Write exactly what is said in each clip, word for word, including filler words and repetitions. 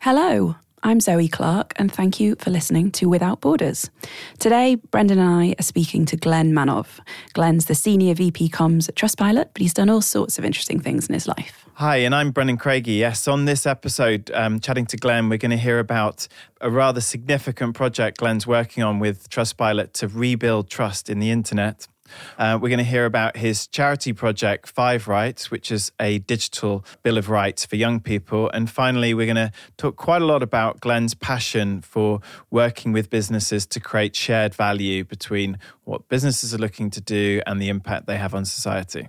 Hello, I'm Zoe Clark, and thank you for listening to Without Borders. Today, Brendan and I are speaking to Glenn Manov. Glenn's the Senior V P Comms at Trustpilot, but he's done all sorts of interesting things in his life. Hi, and I'm Brendan Craigie. Yes, on this episode, um, chatting to Glenn, we're going to hear about a rather significant project Glenn's working on with Trustpilot to rebuild trust in the internet. Uh, we're going to hear about his charity project, Five Rights, which is a digital bill of rights for young people. And finally, we're going to talk quite a lot about Glenn's passion for working with businesses to create shared value between what businesses are looking to do and the impact they have on society.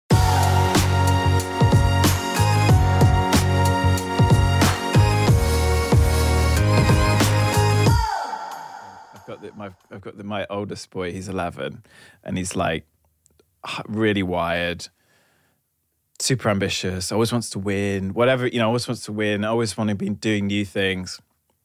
I've got the, my I've got the, my oldest boy. He's eleven, and he's like really wired, super ambitious. Always wants to win. Whatever you know, always wants to win. Always want to be doing new things.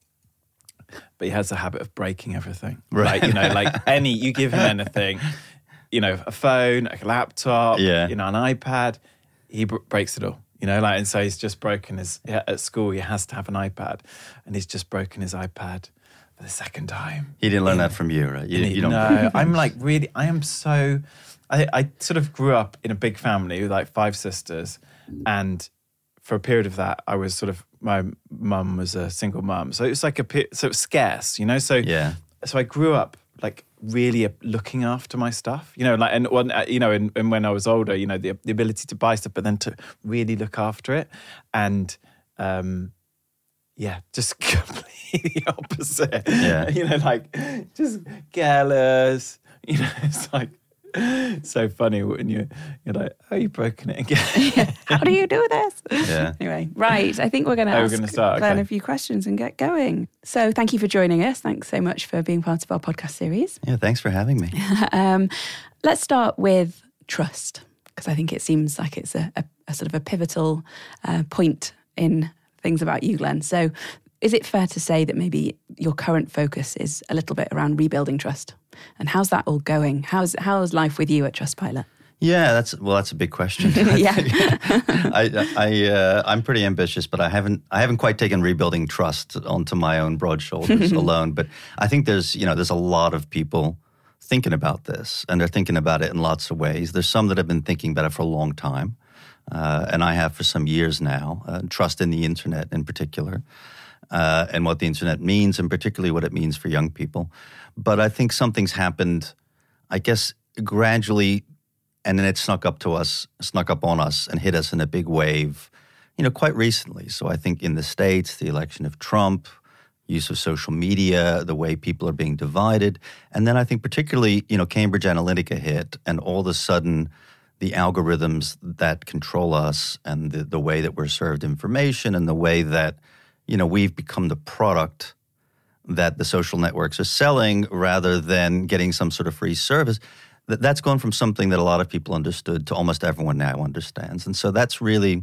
But he has the habit of breaking everything. Right? Like, you know, like any you give him anything, you know, a phone, a laptop, yeah. you know, an iPad, he b- breaks it all. You know, like, and so he's just broken his at school. He has to have an iPad, and he's just broken his iPad. For the second time. He didn't learn in, that from you, right? You, he, you don't. No, I'm like really, I am so, I, I sort of grew up in a big family with like five sisters. And for a period of that, I was sort of, my mum was a single mum. So it was like a, so it was scarce, you know? So, yeah. so I grew up like really looking after my stuff, you know, like, and when, you know, and, and when I was older, you know, the, the ability to buy stuff, but then to really look after it. And, um, yeah, just completely opposite. Yeah. You know, like, just careless. You know, it's like, so funny when you, you're like, oh, you've broken it again. Yeah. How do you do this? Yeah. Anyway, right. I think we're going to oh, ask gonna start. Glenn Okay. a few questions and get going. So thank you for joining us. Thanks so much for being part of our podcast series. Yeah, thanks for having me. um, let's start with trust, because I think it seems like it's a, a, a sort of a pivotal uh, point in things about you, Glenn. So is it fair to say that maybe your current focus is a little bit around rebuilding trust? And how's that all going? How's how's life with you at Trustpilot? Yeah, that's well, that's a big question. Yeah. I, I, uh, I'm pretty ambitious, but I haven't, I haven't quite taken rebuilding trust onto my own broad shoulders alone. But I think there's, you know, there's a lot of people thinking about this, and they're thinking about it in lots of ways. There's some that have been thinking about it for a long time. Uh, and I have for some years now, uh, trust in the internet in particular, uh, and what the internet means, and particularly what it means for young people. But I think something's happened, I guess, gradually, and then it snuck up to us, snuck up on us and hit us in a big wave, you know, quite recently. So I think in the States, the election of Trump, use of social media, the way people are being divided. And then I think particularly, you know, Cambridge Analytica hit, and all of a sudden, the algorithms that control us and the, the way that we're served information and the way that, you know, we've become the product that the social networks are selling rather than getting some sort of free service, that, that's gone from something that a lot of people understood to almost everyone now understands. And so that's really,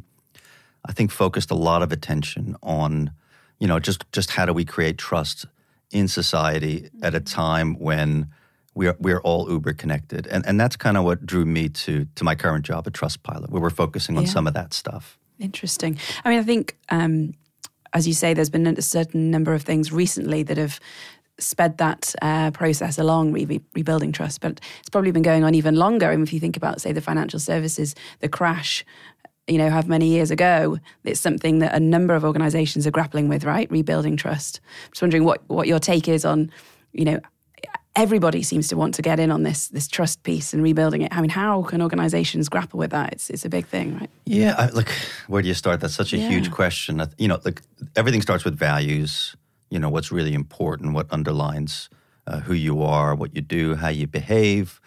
I think, focused a lot of attention on, you know, just, just how do we create trust in society at a time when We're we're all uber connected, and and that's kind of what drew me to to my current job at Trustpilot, where we're focusing on Yeah. some of that stuff. Interesting. I mean, I think, um, as you say, there's been a certain number of things recently that have sped that uh, process along, re- rebuilding trust, but it's probably been going on even longer. And if you think about, say, the financial services, the crash, you know, how many years ago, it's something that a number of organisations are grappling with, right? Rebuilding trust. I'm just wondering what what your take is on, you know. Everybody seems to want to get in on this this trust piece and rebuilding it. I mean, how can organizations grapple with that? It's it's a big thing, right? Yeah, I, look, where do you start? That's such a Yeah. huge question. You know, like everything starts with values. You know, what's really important, what underlines uh, who you are, what you do, how you behave,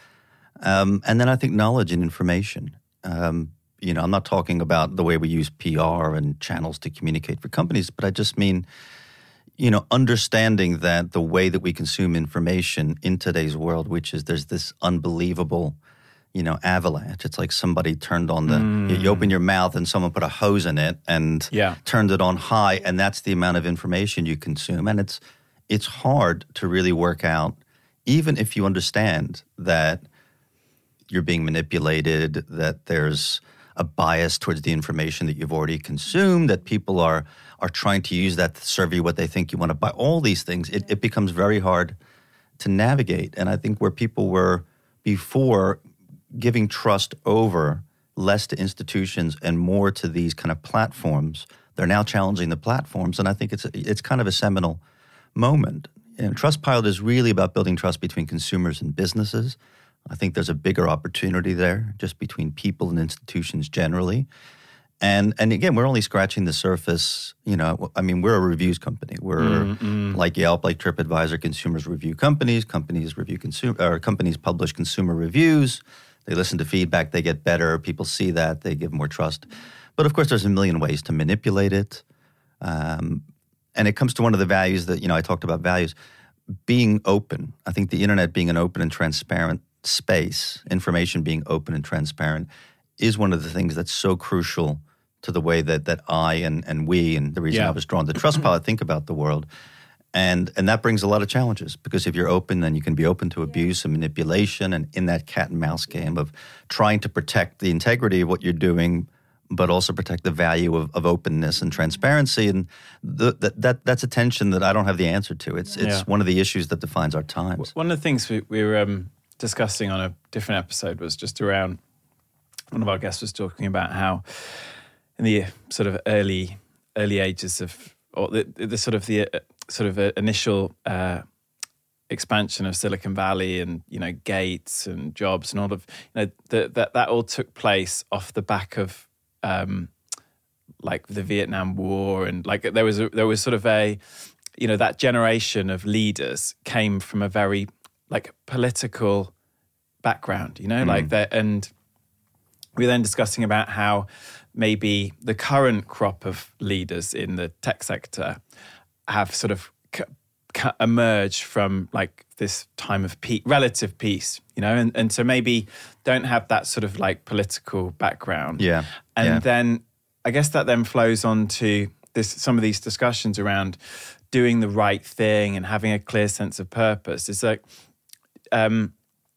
um, and then I think knowledge and information. Um, you know, I'm not talking about the way we use P R and channels to communicate for companies, but I just mean, you know, understanding that the way that we consume information in today's world, which is there's this unbelievable, you know, avalanche. It's like somebody turned on the, mm. you, you open your mouth and someone put a hose in it and yeah. turned it on high, and that's the amount of information you consume. And it's it's hard to really work out, even if you understand that you're being manipulated, that there's a bias towards the information that you've already consumed, that people are are trying to use that to serve you what they think you want to buy. All these things, it, it becomes very hard to navigate. And I think where people were before giving trust over less to institutions and more to these kind of platforms, they're now challenging the platforms. And I think it's it's kind of a seminal moment. And Trustpilot is really about building trust between consumers and businesses. I think there's a bigger opportunity there just between people and institutions generally. And and again, we're only scratching the surface. You know, I mean, we're a reviews company. We're mm-hmm. like Yelp, like TripAdvisor. Consumers review companies. Companies review consumer. Or companies publish consumer reviews. They listen to feedback. They get better. People see that. They give more trust. But of course, there's a million ways to manipulate it. Um, and it comes to one of the values that, you know, I talked about values. Being open. I think the internet being an open and transparent space, information being open and transparent, is one of the things that's so crucial to the way that that I and, and we, and the reason yeah. I was drawn to Trustpilot, think about the world. And and that brings a lot of challenges, because if you're open, then you can be open to abuse and manipulation, and in that cat and mouse game of trying to protect the integrity of what you're doing, but also protect the value of, of openness and transparency. And the, that, that that's a tension that I don't have the answer to. It's it's yeah. one of the issues that defines our times. One of the things we, we were um, discussing on a different episode was just around, one of our guests was talking about how in the sort of early early ages of, or the, the sort of the uh, sort of uh, initial uh, expansion of Silicon Valley and, you know, Gates and Jobs and all of, you know, the, that that all took place off the back of um, like the Vietnam War, and like there was a, there was sort of a, you know, that generation of leaders came from a very like political background, you know, mm. like that. And we were then discussing about how maybe the current crop of leaders in the tech sector have sort of c- c- emerged from like this time of pe- relative peace, you know, and, and so maybe don't have that sort of like political background. Yeah. And yeah. then I guess that then flows on to this, some of these discussions around doing the right thing and having a clear sense of purpose. It's like um,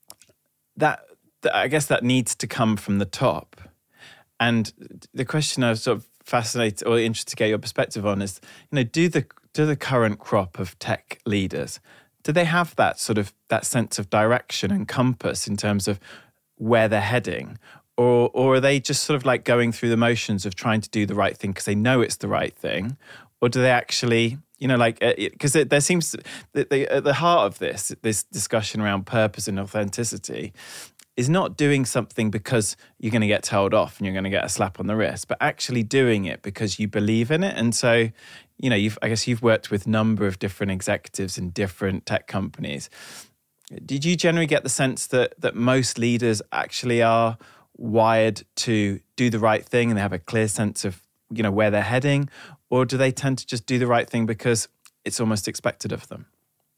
that, that, I guess that needs to come from the top. And the question I was sort of fascinated or interested to get your perspective on is, you know, do the do the current crop of tech leaders, do they have that sort of that sense of direction and compass in terms of where they're heading, or or are they just sort of like going through the motions of trying to do the right thing because they know it's the right thing, or do they actually, you know, like because there seems that the, at the heart of this this discussion around purpose and authenticity is not doing something because you're going to get told off and you're going to get a slap on the wrist, but actually doing it because you believe in it. And so, you know, you've, I guess you've worked with a number of different executives in different tech companies. Did you generally get the sense that that most leaders actually are wired to do the right thing and they have a clear sense of, you know, where they're heading? Or do they tend to just do the right thing because it's almost expected of them?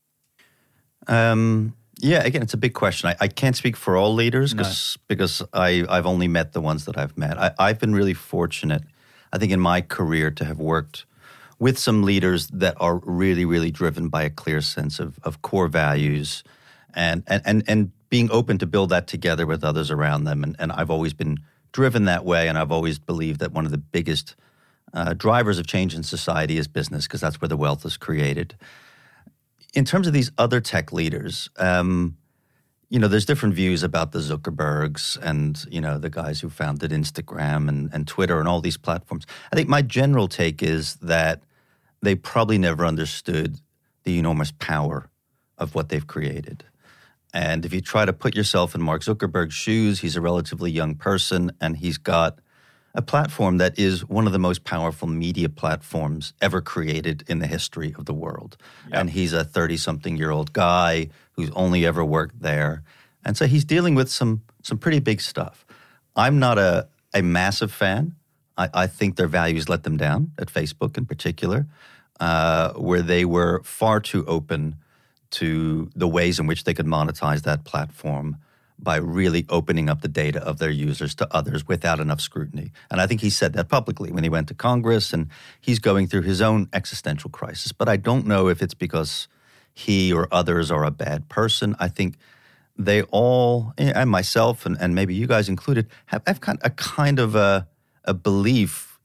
Um... Yeah, again, it's a big question. I, I can't speak for all leaders no. because I, I've only met the ones that I've met. I, I've been really fortunate, I think, in my career to have worked with some leaders that are really, really driven by a clear sense of, of core values and, and, and, and being open to build that together with others around them. And, and I've always been driven that way, and I've always believed that one of the biggest uh, drivers of change in society is business, because that's where the wealth is created. In terms of these other tech leaders, um, you know, there's different views about the Zuckerbergs and, you know, the guys who founded Instagram and, and Twitter and all these platforms. I think my general take is that they probably never understood the enormous power of what they've created. And if you try to put yourself in Mark Zuckerberg's shoes, he's a relatively young person, and he's got a platform that is one of the most powerful media platforms ever created in the history of the world. Yep. And he's a thirty-something-year-old guy who's only ever worked there. And so he's dealing with some some pretty big stuff. I'm not a, a massive fan. I, I think their values let them down, at Facebook in particular, uh, where they were far too open to the ways in which they could monetize that platform by really opening up the data of their users to others without enough scrutiny. And I think he said that publicly when he went to Congress, and he's going through his own existential crisis. But I don't know if it's because he or others are a bad person. I think they all, and myself, and, and maybe you guys included, have, have kind, a kind of a, a belief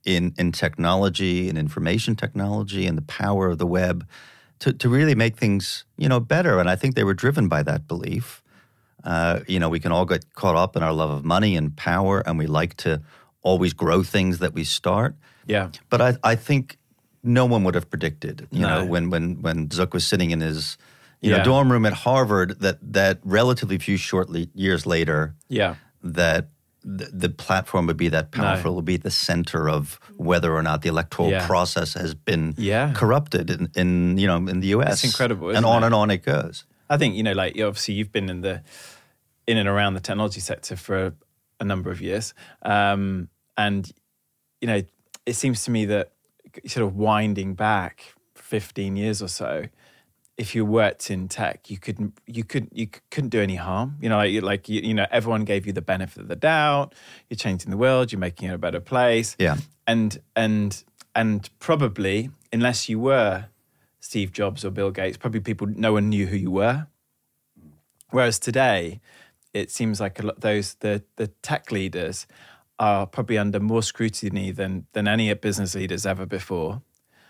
in, in technology and information technology and the power of the web to, to really make things, you know, better. And I think they were driven by that belief. Uh, you know, we can all get caught up in our love of money and power, and we like to always grow things that we start. Yeah. But I, I think no one would have predicted, you No. know, when, when, when Zuck was sitting in his you Yeah. know, dorm room at Harvard, that, that relatively few short le- years later, Yeah. that the, the platform would be that powerful, No. it would be at the center of whether or not the electoral Yeah. process has been Yeah. corrupted in, in, you know, in the U S. It's incredible, And isn't on it? and on it goes. I think, you know, like obviously you've been in the in and around the technology sector for a, a number of years. Um, and, you know, it seems to me that sort of winding back fifteen years or so, if you worked in tech, you couldn't you could you couldn't do any harm. You know, like you, like you, you know, everyone gave you the benefit of the doubt. You're changing the world. You're making it a better place. Yeah. And and and probably unless you were Steve Jobs or Bill Gates, probably people no one knew who you were. Whereas today, it seems like a lot those the the tech leaders are probably under more scrutiny than than any business leaders ever before,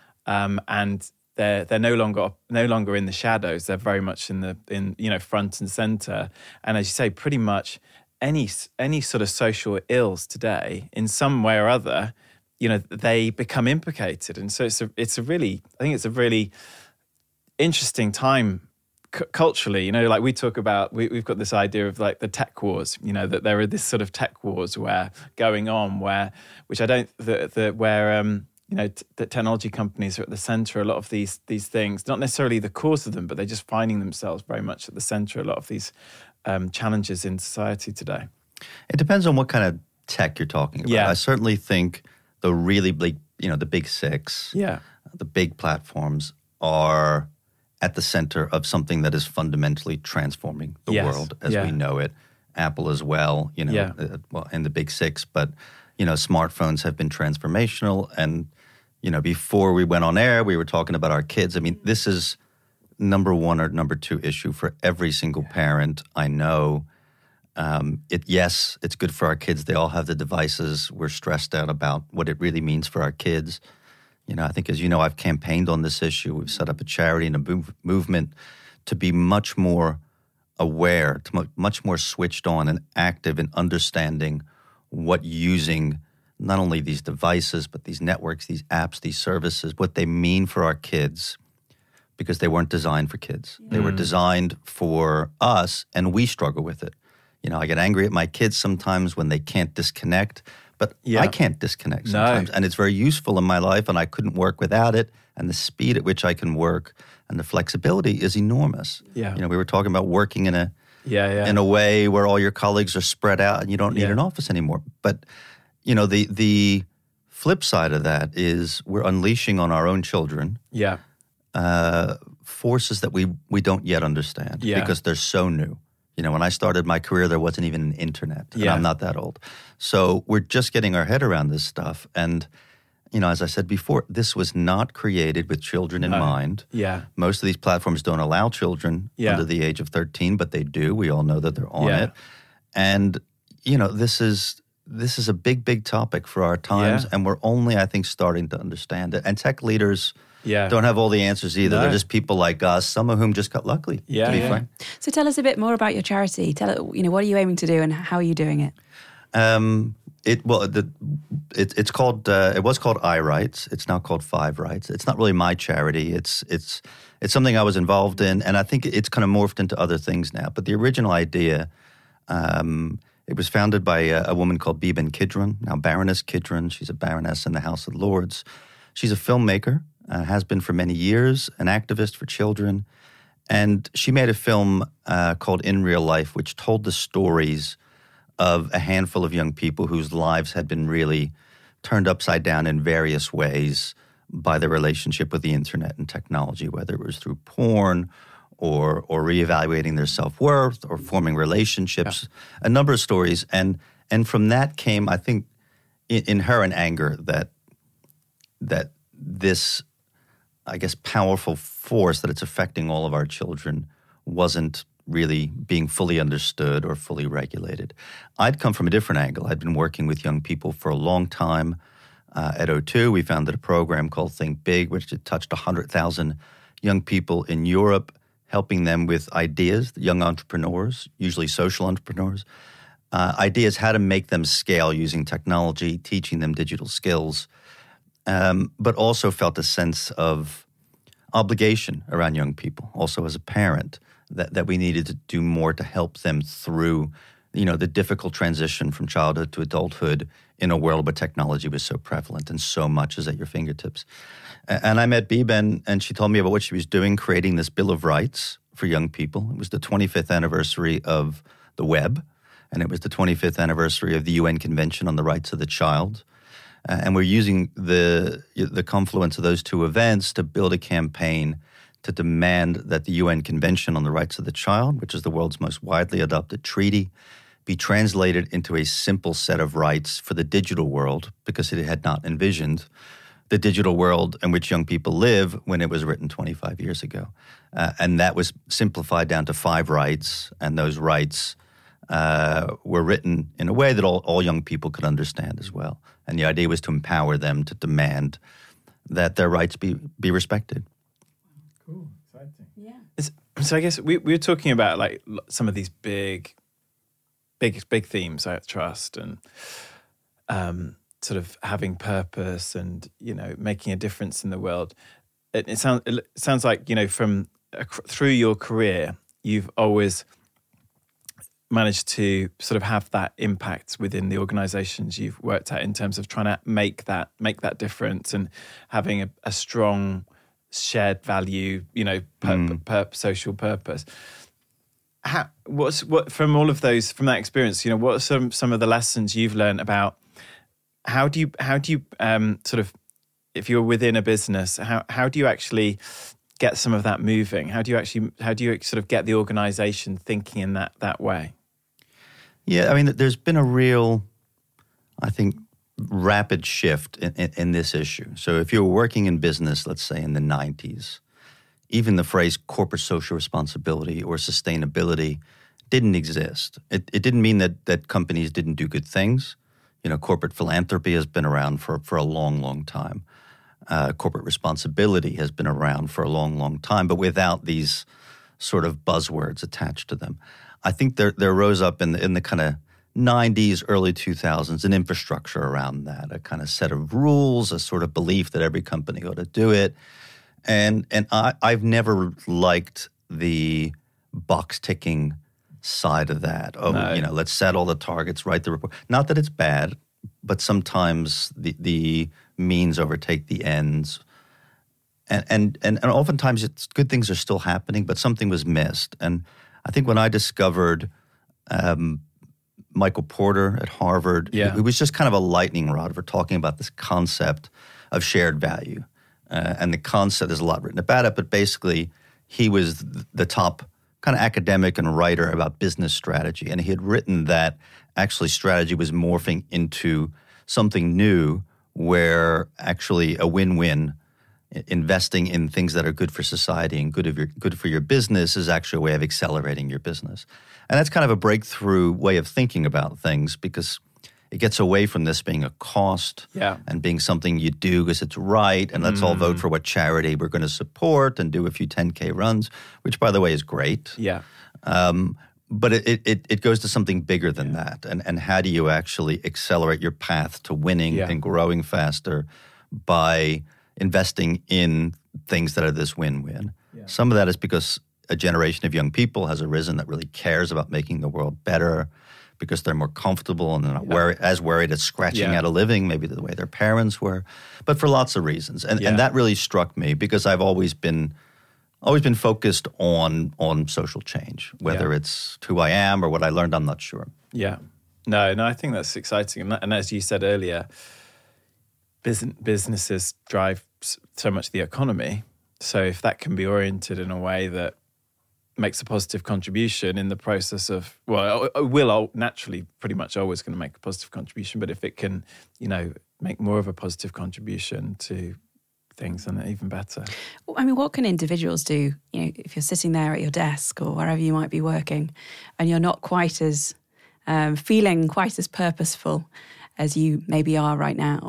um, and they're they're no longer no longer in the shadows. They're very much in the in you know front and center. And as you say, pretty much any any sort of social ills today, in some way or other, you know, they become implicated. And so it's a it's a really I think it's a really interesting time. C- culturally, you know, like we talk about, we, we've got this idea of like the tech wars, you know, that there are this sort of tech wars where going on where, which I don't, the, the, where, um, you know, t- the technology companies are at the center of a lot of these, these things, not necessarily the cause of them, but they're just finding themselves very much at the center of a lot of these um, challenges in society today. It depends on what kind of tech you're talking about. Yeah. I certainly think the really big, you know, the big six, Yeah. the big platforms are at the center of something that is fundamentally transforming the Yes. world as Yeah. we know it. Apple as well, you know, Yeah. uh, well, and the big six. But, you know, smartphones have been transformational. And, you know, before we went on air, we were talking about our kids. I mean, this is number one or number two issue for every single parent I know. Um, it yes, it's good for our kids. They all have the devices. We're stressed out about what it really means for our kids. You know, I think, as you know, I've campaigned on this issue. We've set up a charity and a move, movement to be much more aware, to mu- much more switched on and active in understanding what using not only these devices, but these networks, these apps, these services, what they mean for our kids, because they weren't designed for kids. Yeah. They were designed for us, and we struggle with it. You know, I get angry at my kids sometimes when they can't disconnect. But Yeah. I can't disconnect sometimes. No. And it's very useful in my life, and I couldn't work without it. And the speed at which I can work and the flexibility is enormous. Yeah. You know, we were talking about working in a Yeah, yeah. in a way where all your colleagues are spread out and you don't need Yeah. an office anymore. But, you know, the the flip side of that is we're unleashing on our own children yeah. uh, forces that we, we don't yet understand Yeah. because they're so new. You know, when I started my career, there wasn't even an internet, and Yeah. I'm not that old. So we're just getting our head around this stuff. And, you know, as I said before, this was not created with children in No. mind. Yeah. Most of these platforms don't allow children Yeah. under the age of thirteen, but they do. We all know that they're on Yeah. it. And, you know, this is this is a big, big topic for our times, Yeah. and we're only, I think, starting to understand it. And tech leaders Yeah. don't have all the answers either. No. They're just people like us, some of whom just got lucky, Yeah, to be yeah. frank. So tell us a bit more about your charity. Tell it, you know, what are you aiming to do and how are you doing it? Um, it well, the, it, it's called. Uh, it was called iRights. It's now called Five Rights. It's not really my charity. It's it's it's something I was involved in, and I think it's kind of morphed into other things now. But the original idea, um, it was founded by a, a woman called Beeban Kidron, now Baroness Kidron. She's a baroness in the House of Lords. She's a filmmaker, uh, has been for many years, an activist for children, and she made a film uh, called In Real Life, which told the stories of a handful of young people whose lives had been really turned upside down in various ways by their relationship with the internet and technology, whether it was through porn or or reevaluating their self-worth or forming relationships, yeah. a number of stories. And and from that came, I think, in, in her an anger that that this, I guess, powerful force that it's affecting all of our children wasn't really being fully understood or fully regulated. I'd come from a different angle. I'd been working with young people for a long time. Uh, at O two, we founded a program called Think Big, which had touched one hundred thousand young people in Europe, helping them with ideas, young entrepreneurs, usually social entrepreneurs, uh, ideas how to make them scale using technology, teaching them digital skills, um, but also felt a sense of obligation around young people, also as a parent, that, that we needed to do more to help them through, you know, the difficult transition from childhood to adulthood in a world where technology was so prevalent and so much is at your fingertips. And I met Biben, and she told me about what she was doing, creating this Bill of Rights for young people. It was the twenty-fifth anniversary of the web, and it was the twenty-fifth anniversary of the U N Convention on the Rights of the Child. Uh, and we're using the the confluence of those two events to build a campaign to demand that the U N Convention on the Rights of the Child, which is the world's most widely adopted treaty, be translated into a simple set of rights for the digital world, because it had not envisioned the digital world in which young people live when it was written twenty-five years ago. Uh, and that was simplified down to five rights, and those rights uh, were written in a way that all, all young people could understand as well. And the idea was to empower them to demand that their rights be, be respected. Cool, exciting. Yeah. It's, so I guess we, we were talking about like some of these big, big, big themes like trust and um, sort of having purpose and, you know, making a difference in the world. It, it sounds it sounds like, you know, from uh, through your career, you've always managed to sort of have that impact within the organizations you've worked at in terms of trying to make that make that difference and having a, a strong shared value, you know, per, mm. per, per social purpose. How, what's what from all of those from that experience? You know, what are some some of the lessons you've learned about how do you how do you um, sort of, if you're within a business, how how do you actually get some of that moving? How do you actually how do you sort of get the organization thinking in that that way? Yeah, I mean, there's been a real, I think, rapid shift in, in, in this issue. So if you were working in business, let's say in the nineties, even the phrase corporate social responsibility or sustainability didn't exist. It, it didn't mean that that companies didn't do good things. You know, corporate philanthropy has been around for, for a long, long time. Uh, corporate responsibility has been around for a long, long time, but without these sort of buzzwords attached to them. I think there there rose up in the, in the kind of nineties, early two thousands, an infrastructure around that, a kind of set of rules, a sort of belief that every company ought to do it. And and I, I've never liked the box-ticking side of that. Oh, no. you know, let's set all the targets, write the report. Not that it's bad, but sometimes the, the means overtake the ends. And, and, and, and oftentimes it's, good things are still happening, but something was missed. And I think when I discovered um, Michael Porter at Harvard, yeah. it, it was just kind of a lightning rod for talking about this concept of shared value. Uh, and the concept, there's a lot written about it, but basically he was the top kind of academic and writer about business strategy. And he had written that actually strategy was morphing into something new where actually a win-win, investing in things that are good for society and good of your good for your business is actually a way of accelerating your business. And that's kind of a breakthrough way of thinking about things, because it gets away from this being a cost yeah. and being something you do because it's right, and let's mm. all vote for what charity we're going to support and do a few ten K runs, which, by the way, is great. Yeah. Um, but it, it it goes to something bigger than yeah. that. And, and how do you actually accelerate your path to winning yeah. and growing faster by investing in things that are this win-win? Yeah. Some of that is because a generation of young people has arisen that really cares about making the world better, because they're more comfortable and they're not yeah. worried, as worried at scratching yeah. out a living, maybe the way their parents were, but for lots of reasons. And yeah. and that really struck me, because I've always been always been focused on on social change, whether yeah. it's who I am or what I learned, I'm not sure. Yeah. No, no, I think that's exciting. And, and as you said earlier, business, businesses drive so much of the economy. So if that can be oriented in a way that makes a positive contribution in the process of, well, it will naturally pretty much always going to make a positive contribution, but if it can, you know, make more of a positive contribution to things, then even better. I mean, what can individuals do, you know, if you're sitting there at your desk or wherever you might be working and you're not quite as, um, feeling quite as purposeful as you maybe are right now?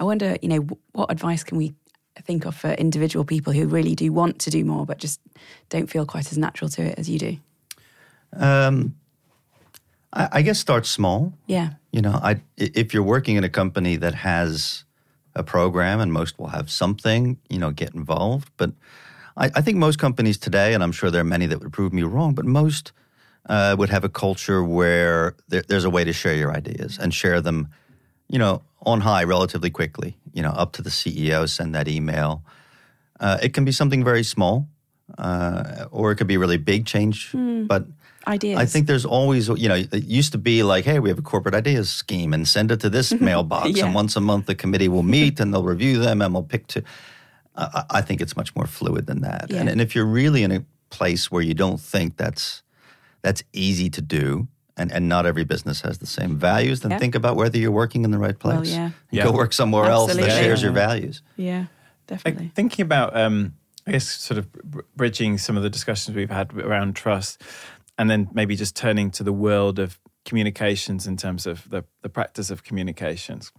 I wonder, you know, what advice can we think of for individual people who really do want to do more, but just don't feel quite as natural to it as you do? Um, I, I guess start small. Yeah. You know, I, if you're working in a company that has a program, and most will have something, you know, get involved. But I, I think most companies today, and I'm sure there are many that would prove me wrong, but most uh, would have a culture where there, there's a way to share your ideas and share them, you know, on high relatively quickly, you know, up to the C E O, send that email. Uh, it can be something very small, uh, or it could be a really big change. Mm, but ideas. I think there's always, you know, it used to be like, hey, we have a corporate ideas scheme and send it to this mailbox. Yeah. And once a month, the committee will meet and they'll review them and we'll pick two. Uh, I think it's much more fluid than that. Yeah. And, and if you're really in a place where you don't think that's that's easy to do, and, and not every business has the same values, then yeah. think about whether you're working in the right place. Well, yeah. yeah. Go work somewhere Absolutely. else that shares Yeah. your values. Yeah, definitely. Like, thinking about, um, I guess, sort of br- bridging some of the discussions we've had around trust, and then maybe just turning to the world of communications in terms of the, the practice of communications.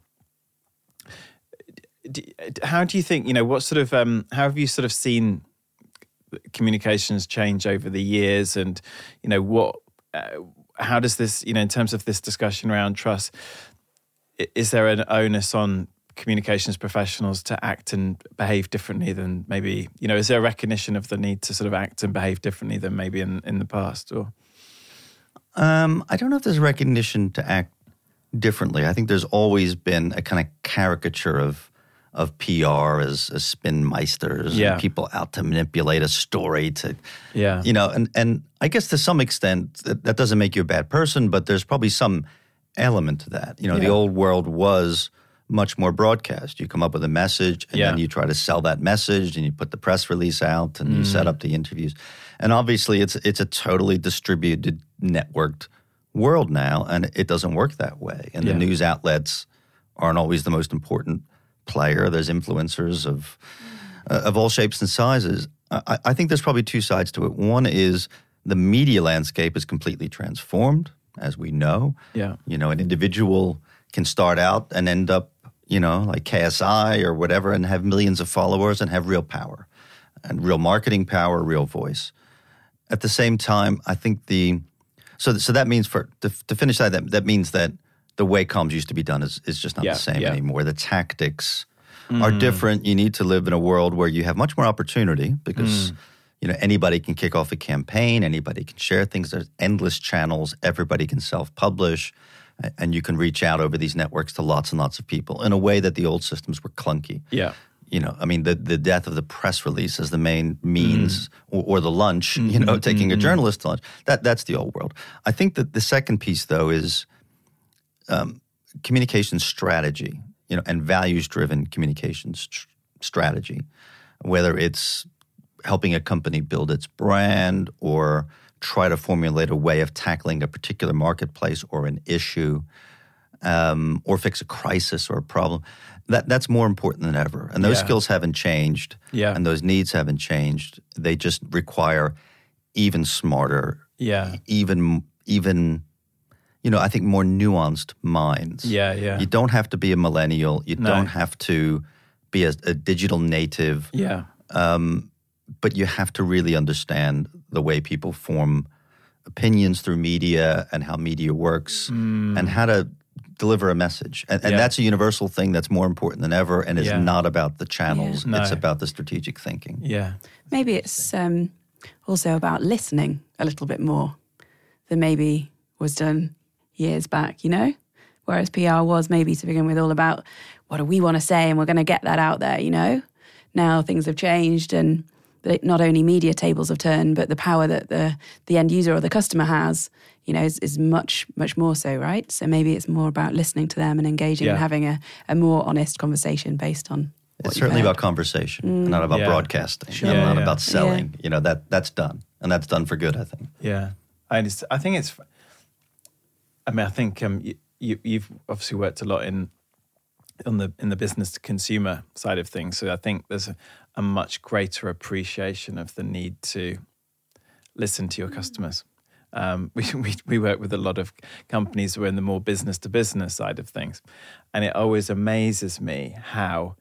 Do, how do you think, you know, what sort of, um, how have you sort of seen communications change over the years? And, you know, what, uh, how does this, you know, in terms of this discussion around trust, is there an onus on communications professionals to act and behave differently than maybe, you know, is there a recognition of the need to sort of act and behave differently than maybe in, in the past? Or um, I don't know if there's recognition to act differently. I think there's always been a kind of caricature of of P R as, as spin meisters yeah. and people out to manipulate a story to, yeah, you know, and, and I guess to some extent that, that doesn't make you a bad person, but there's probably some element to that. You know, yeah. the old world was much more broadcast. You come up with a message and yeah. then you try to sell that message and you put the press release out and mm. you set up the interviews. And obviously it's it's a totally distributed, networked world now, and it doesn't work that way. And yeah. the news outlets aren't always the most important player. There's influencers of uh, of all shapes and sizes. I, I think there's probably two sides to it. One is the media landscape is completely transformed, as we know. Yeah. You know, an individual can start out and end up, you know, like K S I or whatever, and have millions of followers and have real power and real marketing power, real voice. At the same time, I think the so so that means for to, to finish that, that that means that the way comms used to be done is, is just not yeah, the same yeah. anymore. The tactics mm. are different. You need to live in a world where you have much more opportunity because, mm. you know, anybody can kick off a campaign, anybody can share things. There's endless channels. Everybody can self-publish, and you can reach out over these networks to lots and lots of people in a way that the old systems were clunky. Yeah. You know, I mean, the, the death of the press release as the main means, mm. or, or the lunch, mm-hmm, you know, taking mm-hmm. a journalist to lunch. That, that's the old world. I think that the second piece, though, is Um, communication strategy, you know, and values-driven communications tr- strategy, whether it's helping a company build its brand or try to formulate a way of tackling a particular marketplace or an issue, um, or fix a crisis or a problem. That that's more important than ever. And those yeah. skills haven't changed, yeah. and those needs haven't changed. They just require even smarter, yeah, even even. You know, I think more nuanced minds. Yeah, yeah. You don't have to be a millennial. You No. don't have to be a, a digital native. Yeah. Um, but you have to really understand the way people form opinions through media and how media works mm. and how to deliver a message. And, and yeah. that's a universal thing that's more important than ever and is Yeah. not about the channels. Yeah. No. It's about the strategic thinking. Yeah. Maybe it's um, also about listening a little bit more than maybe was done years back, you know? Whereas P R was maybe to begin with all about what do we want to say and we're going to get that out there, you know? Now things have changed and not only media tables have turned, but the power that the, the end user or the customer has, you know, is, is much, much more so, right? So maybe it's more about listening to them and engaging yeah. and having a, a more honest conversation based on what It's certainly you've about conversation, Mm. and not about Yeah. broadcasting, Sure. and Yeah, not yeah. about selling. You know, that that's done, and that's done for good, I think. Yeah. I just, I think it's, I mean, I think um, you, you, you've obviously worked a lot in on the in the business to consumer side of things. So I think there's a, a much greater appreciation of the need to listen to your customers Um, we, we we work with a lot of companies who are in the more business to business side of things, and it always amazes me how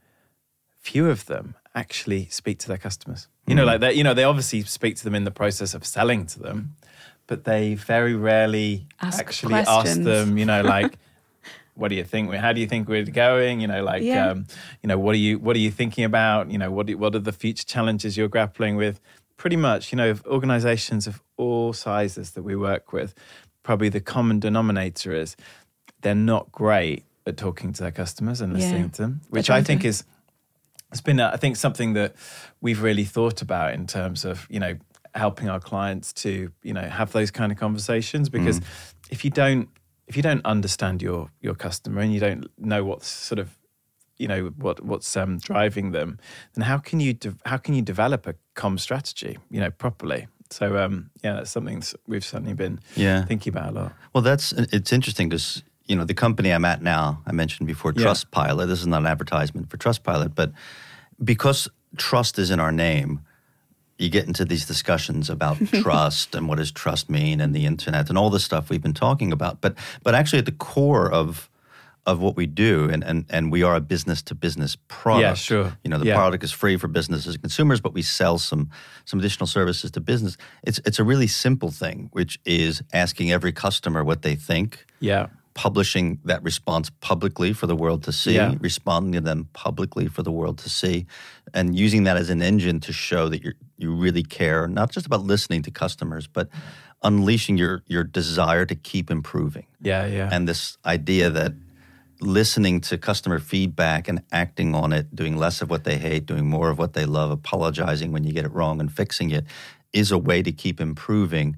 few of them actually speak to their customers. You know, mm. like they, you know, they obviously speak to them in the process of selling to them, but they very rarely ask actually questions. ask them. You know, like, what do you think? How do you think we're going? You know, like, yeah. um, you know, what are you what are you thinking about? You know, what do, what are the future challenges you're grappling with? Pretty much, you know, organizations of all sizes that we work with, probably the common denominator is they're not great at talking to their customers and listening yeah. to them, which I think is, it's been, I think, something that we've really thought about in terms of, you know, helping our clients to, you know, have those kind of conversations. Because mm. if you don't, if you don't understand your your customer and you don't know what's sort of, you know, what what's um, driving them, then how can you de- how can you develop a comm strategy, you know, properly? So um, yeah, that's something that we've certainly been yeah. thinking about a lot. Well, that's it's interesting because, you know, the company I'm at now, I mentioned before, yeah. Trustpilot. This is not an advertisement for Trustpilot, but because trust is in our name, you get into these discussions about trust and what does trust mean and the internet and all the stuff we've been talking about. But but actually at the core of of what we do, and, and, and we are a business-to-business product. Yeah, sure. You know, the yeah. product is free for businesses and consumers, but we sell some some additional services to business. It's it's a really simple thing, which is asking every customer what they think. Yeah. Publishing that response publicly for the world to see, yeah. responding to them publicly for the world to see, and using that as an engine to show that you you really care, not just about listening to customers, but unleashing your your desire to keep improving. Yeah, yeah. And this idea that listening to customer feedback and acting on it, doing less of what they hate, doing more of what they love, apologizing when you get it wrong and fixing it, is a way to keep improving.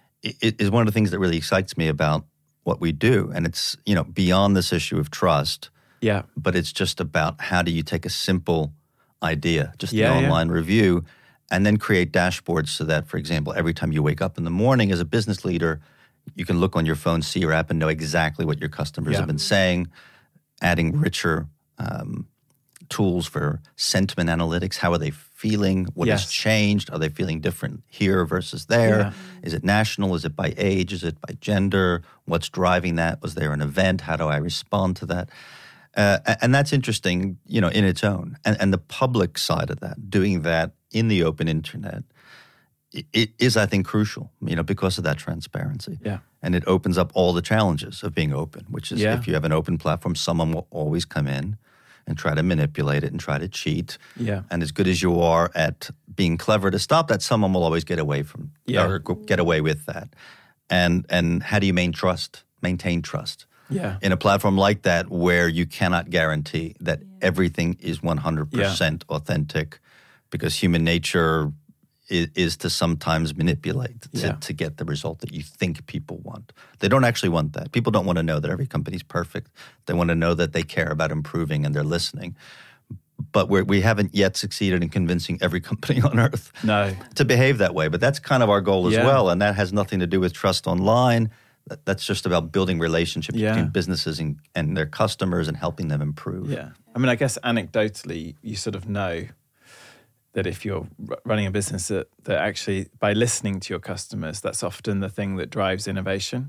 It is one of the things that really excites me about what we do. And it's, you know, beyond this issue of trust. Yeah. But it's just about how do you take a simple idea, just yeah, an online yeah. review, and then create dashboards so that, for example, every time you wake up in the morning as a business leader, you can look on your phone, see your app, and know exactly what your customers yeah. have been saying, adding richer um, tools for sentiment analytics. How are they feeling? What yes. has changed? Are they feeling different here versus there? Yeah. Is it national? Is it by age? Is it by gender? What's driving that? Was there an event? How do I respond to that? Uh, and that's interesting, you know, in its own. And, and the public side of that, doing that in the open internet, it is, I think, crucial, you know, because of that transparency. Yeah. And it opens up all the challenges of being open, which is yeah. if you have an open platform, someone will always come in and try to manipulate it and try to cheat. Yeah. And as good as you are at being clever to stop that, someone will always get away from yeah. or get away with that. And and how do you maintain trust? Maintain trust. Yeah. In a platform like that where you cannot guarantee that yeah. everything is one hundred percent yeah. authentic, because human nature is, is to sometimes manipulate to, yeah. to get the result that you think people want. They don't actually want that. People don't want to know that every company's perfect. They want to know that they care about improving and they're listening. But we're, we haven't yet succeeded in convincing every company on earth no. to behave that way. But that's kind of our goal as yeah. well, and that has nothing to do with trust online. That's just about building relationships yeah. between businesses and, and their customers and helping them improve. Yeah. I mean, I guess anecdotally, you sort of know that if you're r- running a business that, that actually, by listening to your customers, that's often the thing that drives innovation.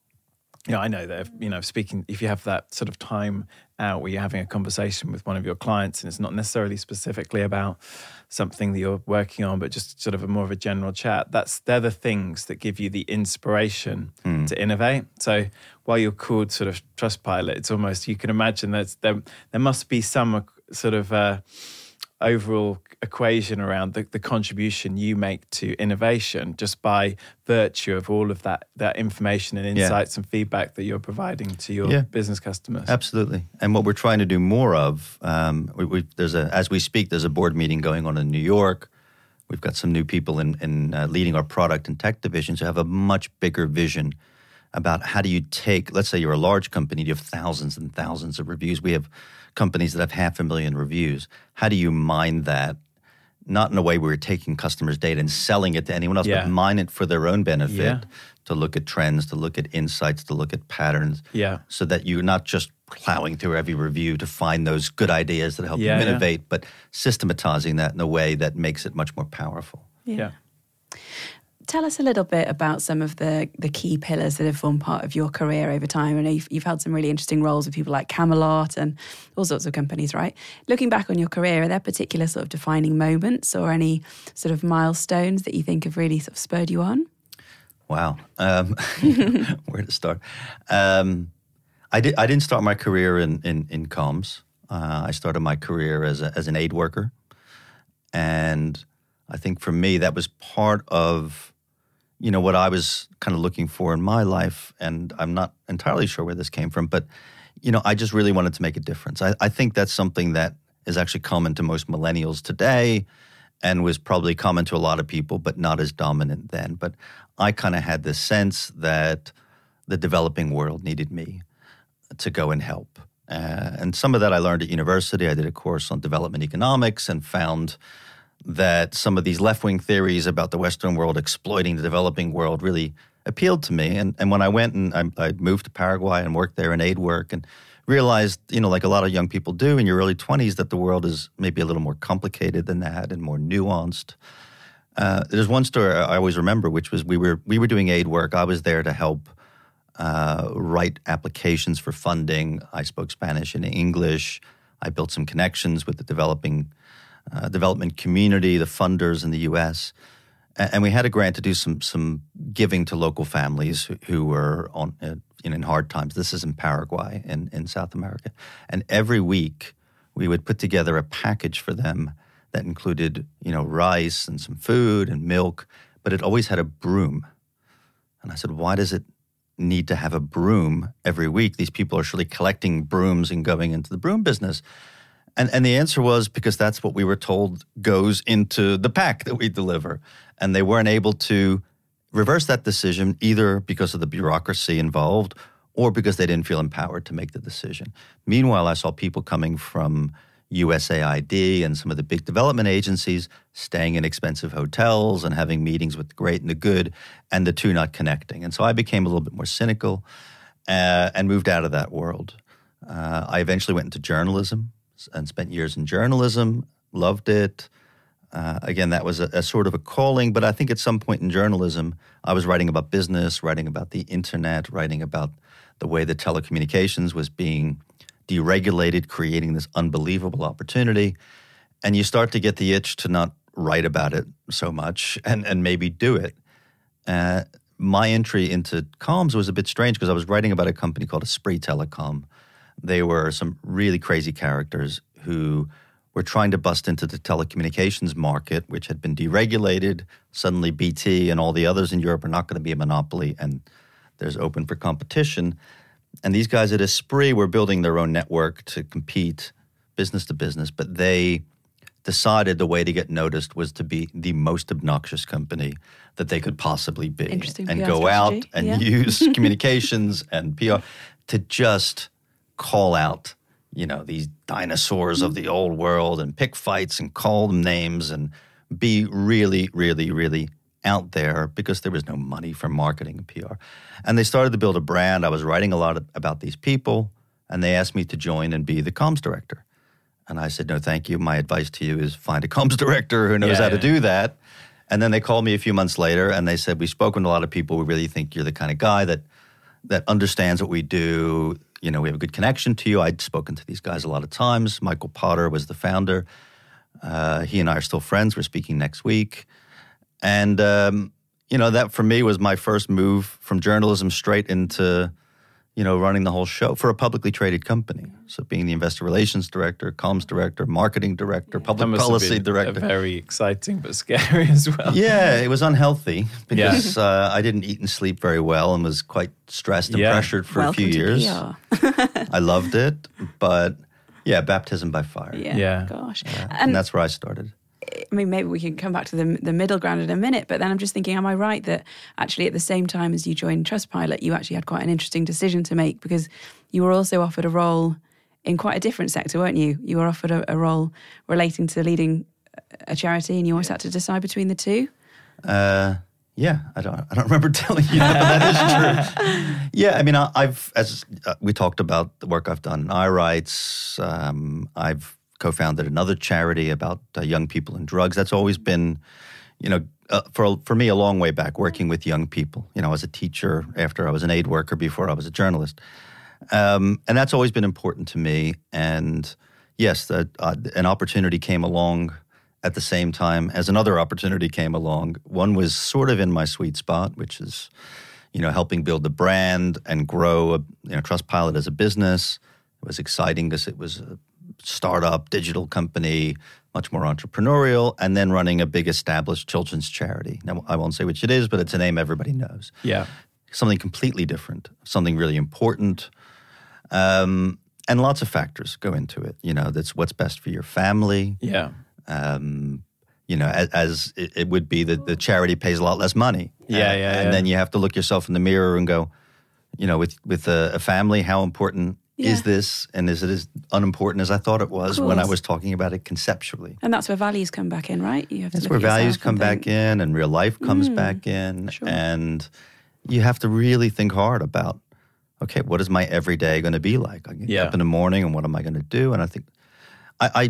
You know, I know that, if, you know, speaking, if you have that sort of time out where you're having a conversation with one of your clients and it's not necessarily specifically about something that you're working on, but just sort of a more of a general chat, that's, they're the things that give you the inspiration mm. to innovate. So while you're called sort of Trustpilot, it's almost, you can imagine that there, there must be some sort of uh, overall equation around the, the contribution you make to innovation just by virtue of all of that that information and insights yeah. and feedback that you're providing to your yeah. business customers. Absolutely. And what we're trying to do more of, um, we, we, there's a as we speak, there's a board meeting going on in New York. We've got some new people in, in uh, leading our product and tech divisions who have a much bigger vision about how do you take, let's say you're a large company, you have thousands and thousands of reviews. We have companies that have half a million reviews. How do you mine that? Not in a way where we're taking customers' data and selling it to anyone else, yeah. but mine it for their own benefit, yeah. to look at trends, to look at insights, to look at patterns, yeah. so that you're not just plowing through every review to find those good ideas that help yeah, you innovate, yeah. but systematizing that in a way that makes it much more powerful. Yeah. yeah. tell us a little bit about some of the, the key pillars that have formed part of your career over time. I know you've, you've had some really interesting roles with people like Camelot and all sorts of companies, right? Looking back on your career, are there particular sort of defining moments or any sort of milestones that you think have really sort of spurred you on? Wow. Um, where to start? Um, I, did, I didn't start my career in, in, in comms. Uh, I started my career as, a, as an aid worker. And I think for me, that was part of, you know, what I was kind of looking for in my life. And I'm not entirely sure where this came from, but, you know, I just really wanted to make a difference. I, I think that's something that is actually common to most millennials today and was probably common to a lot of people, but not as dominant then. But I kind of had this sense that the developing world needed me to go and help. Uh, and some of that I learned at university. I did a course on development economics and found that some of these left-wing theories about the Western world exploiting the developing world really appealed to me. And, and when I went and I, I moved to Paraguay and worked there in aid work and realized, you know, like a lot of young people do in your early twenties, that the world is maybe a little more complicated than that and more nuanced. Uh, there's one story I always remember, which was we were we were doing aid work. I was there to help uh, write applications for funding. I spoke Spanish and English. I built some connections with the developing uh, development community, the funders in the U S, and, and we had a grant to do some some giving to local families who, who were on uh, in, in hard times. This is in Paraguay, in, in South America. And every week we would put together a package for them that included, you know, rice and some food and milk, but it always had a broom. And I said, why does it need to have a broom every week? These people are surely collecting brooms and going into the broom business. And and the answer was because that's what we were told goes into the pack that we deliver. And they weren't able to reverse that decision either because of the bureaucracy involved or because they didn't feel empowered to make the decision. Meanwhile, I saw people coming from U S A I D and some of the big development agencies staying in expensive hotels and having meetings with the great and the good, and the two not connecting. And so I became a little bit more cynical uh, and moved out of that world. Uh, I eventually went into journalism and spent years in journalism, loved it. Uh, again, that was a, a sort of a calling, but I think at some point in journalism, I was writing about business, writing about the internet, writing about the way that telecommunications was being deregulated, creating this unbelievable opportunity. And you start to get the itch to not write about it so much and, and maybe do it. Uh, my entry into comms was a bit strange because I was writing about a company called Esprit Telecom. They were some really crazy characters who were trying to bust into the telecommunications market, which had been deregulated. Suddenly B T and all the others in Europe are not going to be a monopoly, and there's open for competition. And these guys at Esprit were building their own network to compete business to business, but they decided the way to get noticed was to be the most obnoxious company that they could possibly be. Interesting and P R go strategy. out and Yeah. use communications and P R to just call out, you know, these dinosaurs of the old world and pick fights and call them names and be really, really, really out there because there was no money for marketing and P R. And they started to build a brand. I was writing a lot of, about these people, and they asked me to join and be the comms director. And I said, no, thank you. My advice to you is find a comms director who knows Yeah, how yeah. to do that. And then they called me a few months later, and they said, we've spoken to a lot of people. We really think you're the kind of guy that that understands what we do. You know, we have a good connection to you. I'd spoken to these guys a lot of times. Michael Potter was the founder. Uh, he and I are still friends. We're speaking next week. And, um, you know, that for me was my first move from journalism straight into, you know, running the whole show for a publicly traded company. So being the investor relations director, comms director, marketing director, That public must have policy been director. a very exciting but scary as well. Yeah, it was unhealthy because uh, I didn't eat and sleep very well and was quite stressed and Yeah. pressured for Welcome a few to years. P R. I loved it, but yeah, baptism by fire. Yeah, Yeah. gosh. And, And that's where I started. I mean, maybe we can come back to the, the middle ground in a minute, but then I'm just thinking, am I right that actually at the same time as you joined Trustpilot, you actually had quite an interesting decision to make because you were also offered a role in quite a different sector, weren't you? You were offered a, a role relating to leading a charity and you always had to decide between the two? Uh, yeah, I don't. I don't remember telling you that, but that is true. Yeah, I mean, I, I've as uh, we talked about the work I've done in iRights. Um, I've co-founded another charity about uh, young people and drugs. That's always been, you know, uh, for for me a long way back, working with young people. You know, as a teacher, after I was an aid worker, before I was a journalist, um, and that's always been important to me. And yes, that uh, an opportunity came along at the same time as another opportunity came along. One was sort of in my sweet spot, which is, you know, helping build the brand and grow a, you know, Trustpilot as a business. It was exciting because it was a startup digital company, much more entrepreneurial, and then running a big established children's charity. Now, I won't say which it is, but it's a name everybody knows. Yeah. Something completely different, something really important. Um, and lots of factors go into it. You know, that's what's best for your family. Yeah. Um, you know, as, as it, it would be that the charity pays a lot less money. Yeah, uh, yeah, And yeah. then you have to look yourself in the mirror and go, you know, with, with a, a family, how important Yeah. is this? And is it as unimportant as I thought it was Of when I course. was talking about it conceptually? And that's where values come back in, right? You have to That's look where at values yourself come and back think, in and real life comes back in. sure. And you have to really think hard about, okay, what is my everyday going to be like? I get Yeah. up in the morning and what am I going to do? And I think I I,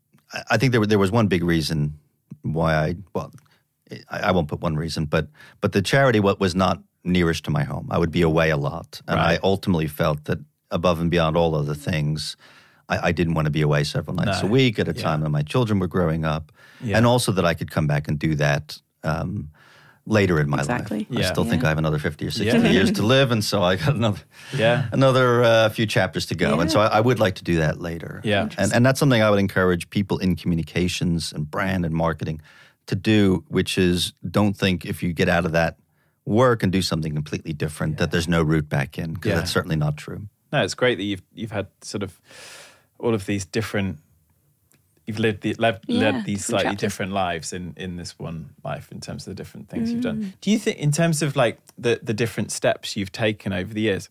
I think there, there was one big reason why I, well, I, I won't put one reason, but but the charity what was not nearest to my home. I would be away a lot. And Right. I ultimately felt that above and beyond all other things, I, I didn't want to be away several nights No. a week at a Yeah. time when my children were growing up. Yeah. And also that I could come back and do that um, later in my Exactly. life. I Yeah. still think Yeah. I have another fifty or sixty Yeah. years to live, and so I got another Yeah. another uh, few chapters to go. And so Yeah. I, I would like to do that later. Yeah. And, and that's something I would encourage people in communications and brand and marketing to do, which is don't think if you get out of that work and do something completely different that there's no route back in, because Yeah. that's certainly not true. No, it's great that you've you've had sort of all of these different. You've lived the, led, Yeah, led these different slightly chapters. different lives in, in this one life in terms of the different things you've done. Do you think, in terms of like the, the different steps you've taken over the years,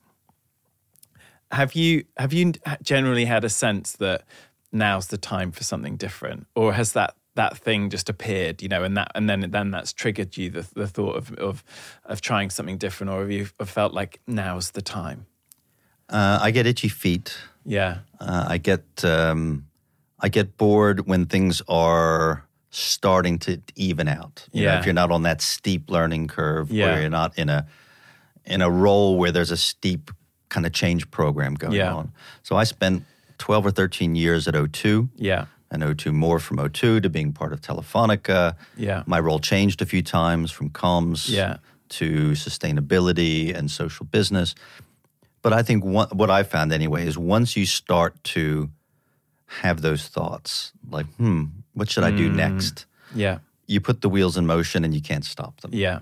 have you have you generally had a sense that now's the time for something different, or has that that thing just appeared, you know, and that and then then that's triggered you the the thought of of of trying something different, or have you felt like now's the time? Uh, I get itchy feet. Yeah, Uh, I get um, I get bored when things are starting to even out. You know, Yeah. if you're not on that steep learning curve, Yeah. where you're not in a in a role where there's a steep kind of change program going Yeah. on. So I spent twelve or thirteen years at O two. yeah, And O two more from O two to being part of Telefonica. Yeah. My role changed a few times from comms Yeah. to sustainability and social business. But I think one, what I found anyway is once you start to have those thoughts, like, hmm, what should I do next? yeah, You put the wheels in motion and you can't stop them. yeah,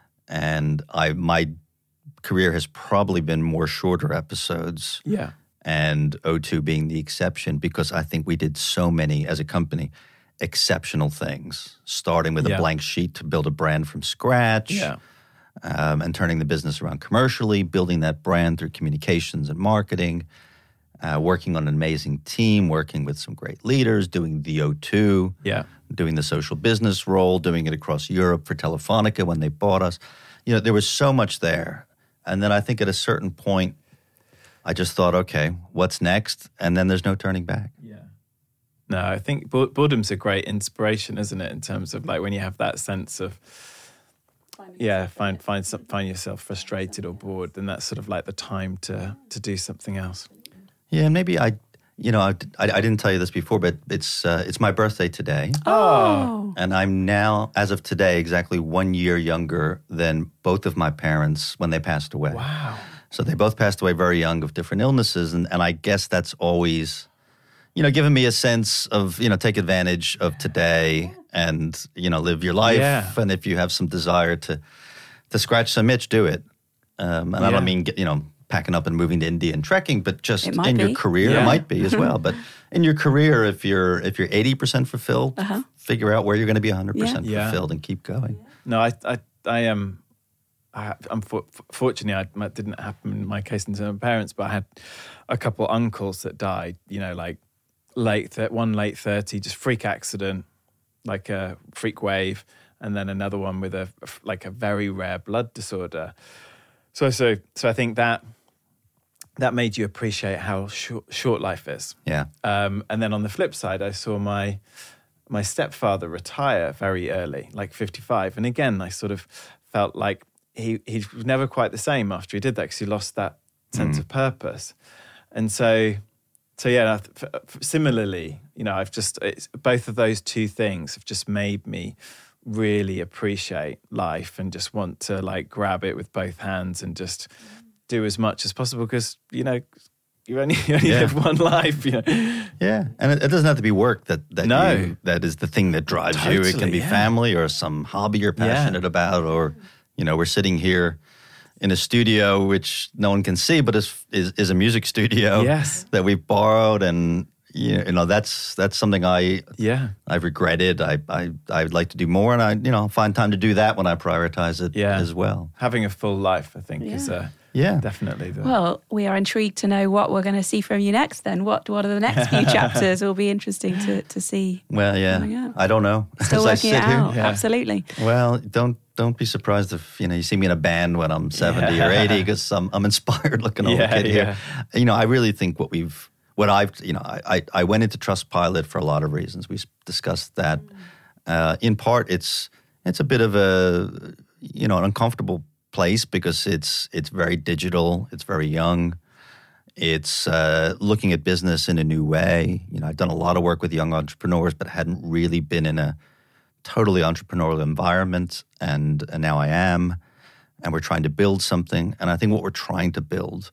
And I, my career has probably been more shorter episodes, yeah, and O two being the exception, because I think we did so many as a company exceptional things, starting with Yeah. a blank sheet to build a brand from scratch, yeah, um, and turning the business around commercially, building that brand through communications and marketing, uh, working on an amazing team, working with some great leaders, doing the O two, yeah, doing the social business role, doing it across Europe for Telefonica when they bought us. You know, there was so much there. And then I think at a certain point, I just thought, okay, what's next? And then there's no turning back. yeah. No, I think bo- boredom's a great inspiration, isn't it? In terms of like when you have that sense of, yeah, find find some, find yourself frustrated or bored, then that's sort of like the time to to do something else. Yeah, and maybe I, you know, I, I, I didn't tell you this before, but it's uh, it's my birthday today. Oh, And I'm now, as of today, exactly one year younger than both of my parents when they passed away. Wow. So they both passed away very young of different illnesses. And, and I guess that's always, you know, given me a sense of, you know, take advantage of today and, you know, live your life. Yeah. And if you have some desire to to scratch some itch, do it. Um, and I Yeah. don't mean, you know, packing up and moving to India and trekking, but just It might in your be. career, Yeah. it might be as well. But in your career, if you're if you're eighty percent fulfilled, Uh-huh. figure out where you're going to be one hundred percent Yeah. fulfilled and keep going. No, I I I am. Um, I, I'm for, fortunately, I, it didn't happen in my case in terms of parents, but I had a couple uncles that died. You know, like late th- one late thirty, just freak accident, like a freak wave, and then another one with a like a very rare blood disorder. So so so I think that that made you appreciate how short, short life is. Yeah. Um, and then on the flip side, I saw my my stepfather retire very early, like fifty-five. And again, I sort of felt like he, he was never quite the same after he did that because he lost that sense mm. of purpose. And so, so yeah, similarly, you know, I've just, it's, both of those two things have just made me really appreciate life and just want to like grab it with both hands and just do as much as possible because, you know, you only, you only yeah. live one life, you know. Yeah, and it, it doesn't have to be work that that, no. you, that is the thing that drives totally, you. It can be yeah. family or some hobby you're passionate yeah. about, or, you know, we're sitting here in a studio which no one can see, but is is, is a music studio yes. that we've borrowed, and you know that's that's something I yeah I've regretted. I I I'd like to do more, and I you know find time to do that when I prioritize it yeah. as well. Having a full life, I think, yeah. is a yeah definitely the. Well, we are intrigued to know what we're going to see from you next. Then, what what are the next few chapters? Will be interesting to to see. Well, yeah, I don't know. Still As working I it sit out. Here. Yeah. Absolutely. Well, don't. Don't be surprised if you know you see me in a band when I'm seventy yeah. or eighty because I'm I'm inspired looking old yeah, kid yeah. here. You know, I really think what we've what I've you know I I, I went into Trustpilot for a lot of reasons. We discussed that. Uh, in part, it's it's a bit of a you know an uncomfortable place because it's it's very digital. It's very young. It's uh, looking at business in a new way. You know, I've done a lot of work with young entrepreneurs, but hadn't really been in a totally entrepreneurial environment, and, and now I am, and we're trying to build something. And I think what we're trying to build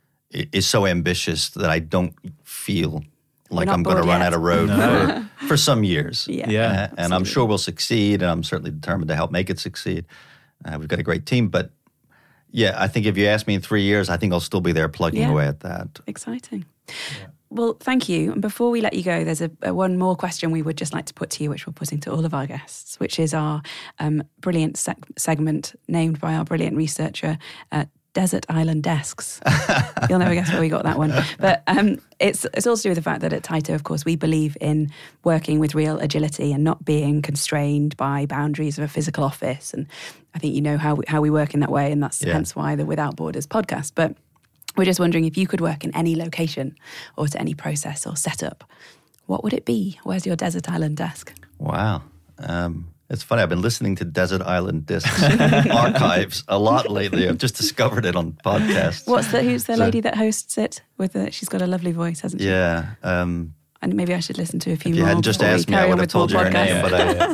is so ambitious that I don't feel like I'm going to run out of road no. for, for some years. Yeah, yeah uh, and I'm sure we'll succeed, and I'm certainly determined to help make it succeed. Uh, we've got a great team, but yeah, I think if you ask me in three years, I think I'll still be there plugging yeah. away at that. Exciting. Yeah. Well, thank you. And before we let you go, there's a, a one more question we would just like to put to you, which we're putting to all of our guests, which is our um, brilliant seg- segment named by our brilliant researcher, uh, Desert Island Desks. You'll never guess where we got that one. But um, it's it's also to do with the fact that at Taito, of course, we believe in working with real agility and not being constrained by boundaries of a physical office. And I think you know how we, how we work in that way, and that's yeah. hence why the Without Borders podcast. But we're just wondering if you could work in any location or to any process or setup, what would it be? Where's your Desert Island desk? Wow. Um, it's funny. I've been listening to Desert Island Discs archives a lot lately. I've just discovered it on podcasts. What's the, who's the so, lady that hosts it? With the, she's got a lovely voice, hasn't she? Yeah. Um, and maybe I should listen to a few if more. you hadn't just asked me, I would have told you her name. But I,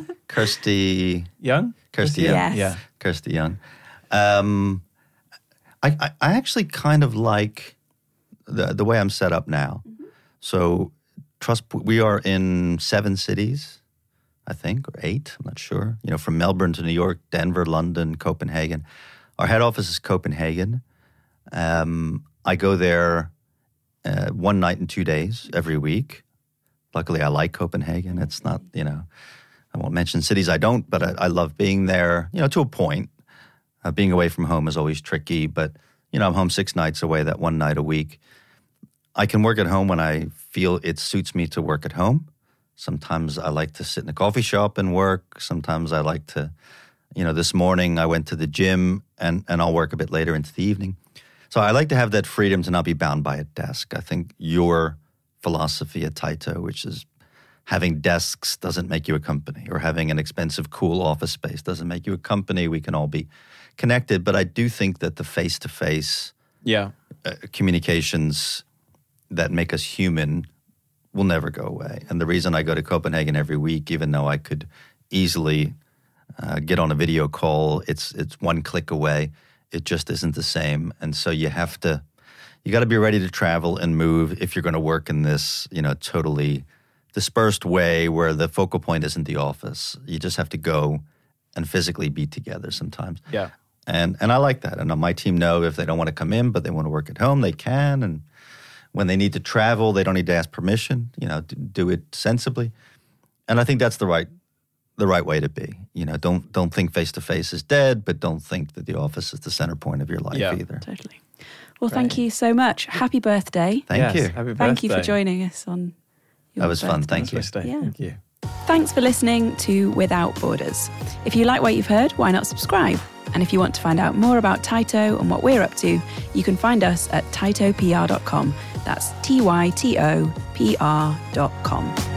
Kirsty Young? Kirsty Young. Yes. Yeah. Kirsty Young. Um, I, I, I actually kind of like the the way I'm set up now. Mm-hmm. So Trust, we are in seven cities, I think, or eight, I'm not sure. You know, from Melbourne to New York, Denver, London, Copenhagen. Our head office is Copenhagen. Um, I go there uh, one night and two days every week. Luckily, I like Copenhagen. It's not, you know, I won't mention cities I don't, but I, I love being there, you know, to a point. Uh, being away from home is always tricky, but, you know, I'm home six nights away, that one night a week. I can work at home when I feel it suits me to work at home. Sometimes I like to sit in a coffee shop and work. Sometimes I like to, you know, this morning I went to the gym and, and I'll work a bit later into the evening. So I like to have that freedom to not be bound by a desk. I think your philosophy at Taito, which is having desks doesn't make you a company, or having an expensive, cool office space doesn't make you a company. We can all be connected. But I do think that the face-to-face yeah. uh, communications that make us human will never go away. And the reason I go to Copenhagen every week, even though I could easily uh, get on a video call, it's it's one click away. It just isn't the same. And so you have to, you got to be ready to travel and move if you're going to work in this, you know, totally dispersed way where the focal point isn't the office. You just have to go and physically be together sometimes. Yeah. And and I like that. And my team know if they don't want to come in, but they want to work at home, they can. And when they need to travel, they don't need to ask permission, you know, do it sensibly. And I think that's the right the right way to be. You know, don't don't think face-to-face is dead, but don't think that the office is the center point of your life yeah. either. Totally. Well, right. Thank you so much. Happy birthday. Thank yes, you. Happy birthday. Thank you for joining us on your That was birthday. fun. Thank you. Yeah. Thank you. Thanks for listening to Without Borders. If you like what you've heard, why not subscribe? And if you want to find out more about Taito and what we're up to, you can find us at taito p r dot com. That's T Y T O P R dot com.